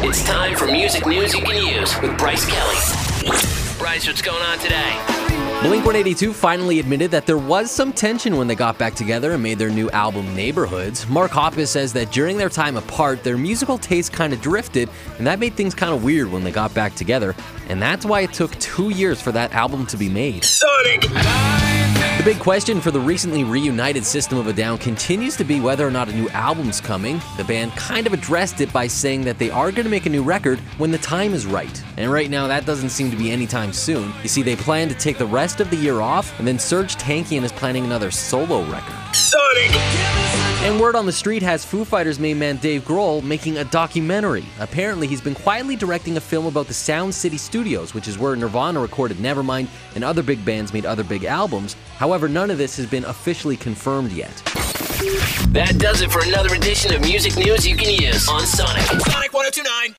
It's time for music news you can use with Bryce Kelly. Bryce, what's going on today? Blink-182 finally admitted that there was some tension when they got back together and made their new album, Neighborhoods. Mark Hoppus says that during their time apart, their musical tastes kind of drifted, and that made things kind of weird when they got back together. And that's why it took 2 years for that album to be made. Sonic! The big question for the recently reunited System of a Down continues to be whether or not a new album's coming. The band kind of addressed it by saying that they are going to make a new record when the time is right. And right now, that doesn't seem to be anytime soon. You see, they plan to take the rest of the year off, and then Serj Tankian is planning another solo record. Sonic! And word on the street has Foo Fighters main man Dave Grohl making a documentary. Apparently, he's been quietly directing a film about the Sound City Studios, which is where Nirvana recorded Nevermind and other big bands made other big albums. However, none of this has been officially confirmed yet. That does it for another edition of Music News You Can Use on Sonic. Sonic 102.9.